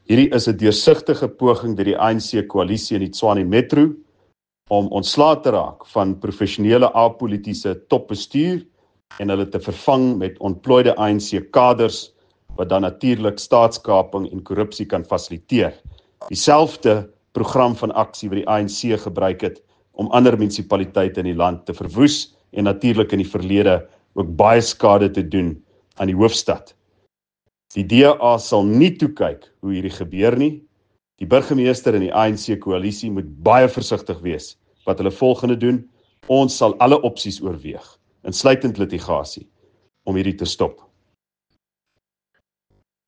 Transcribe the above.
Hierdie is 'n deursigtige poging deur die ANC-koalisie in die Tshwane Metro om ontslae te raak van professionele apolitiese topbestuur en hulle te vervang met ontplooide ANC-kaders wat dan natuurlik staatskaping en korrupsie kan fasiliteer. Dieselfde program van aksie wat die ANC gebruik het om ander munisipaliteite in die land te verwoes en natuurlik in die verlede ook baie skade te doen aan die hoofstad. Die DA sal nie toekyk hoe hierdie gebeur nie. Die burgemeester en die ANC-koalisie moet baie versigtig wees wat hulle volgende doen. Ons sal alle opsies oorweeg, insluitend litigasie, om hierdie te stop.